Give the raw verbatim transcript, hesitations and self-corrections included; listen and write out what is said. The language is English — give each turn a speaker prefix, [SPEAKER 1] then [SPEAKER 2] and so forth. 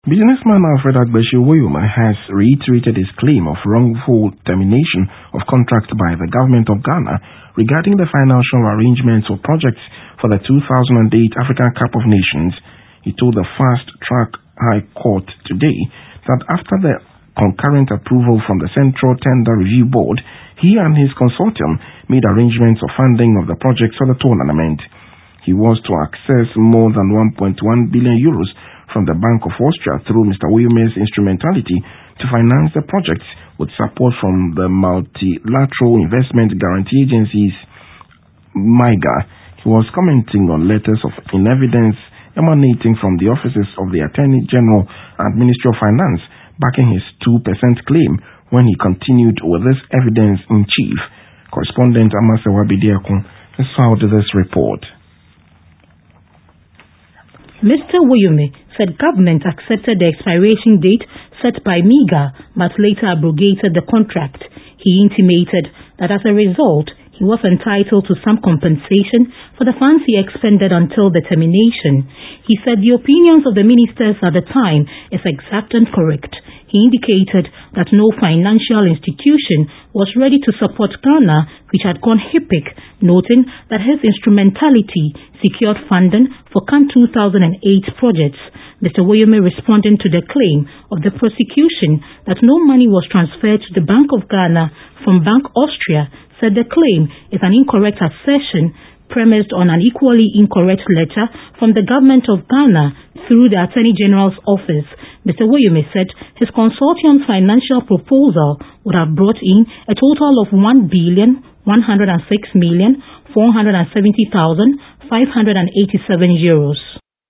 [SPEAKER 1] Businessman Alfred Agbeshi Woyoma has reiterated his claim of wrongful termination of contract by the government of Ghana regarding the financial arrangements for projects for the two thousand eight African Cup of Nations. He told the Fast Track High Court today that after the concurrent approval from the Central Tender Review Board, he and his consortium made arrangements for funding of the projects for the tournament. He was to access more than one point one billion euros from the Bank of Austria through Mister Woyoma's instrumentality to finance the projects with support from the Multilateral Investment Guarantee Agencies, MIGA. He was commenting on letters of in evidence emanating from the offices of the Attorney General and Ministry of Finance backing his two percent claim when he continued with this evidence in chief. Correspondent Amasewa Bidiakun has filed this report.
[SPEAKER 2] Mister Woyoma said government accepted the expiration date set by MIGA but later abrogated the contract. He intimated that as a result, he was entitled to some compensation for the funds he expended until the termination. He said the opinions of the ministers at the time is exact and correct. He indicated that no financial institution was ready to support Ghana, which had gone HIPIC, noting that his instrumentality secured funding for C A N two thousand eight projects. Mister Woyoma, responding to the claim of the prosecution that no money was transferred to the Bank of Ghana from Bank Austria, said the claim is an incorrect assertion premised on an equally incorrect letter from the government of Ghana through the Attorney General's office. Mister Woyoma said his consortium's financial proposal would have brought in a total of one billion one hundred six million four hundred seventy thousand five hundred eighty-seven euros.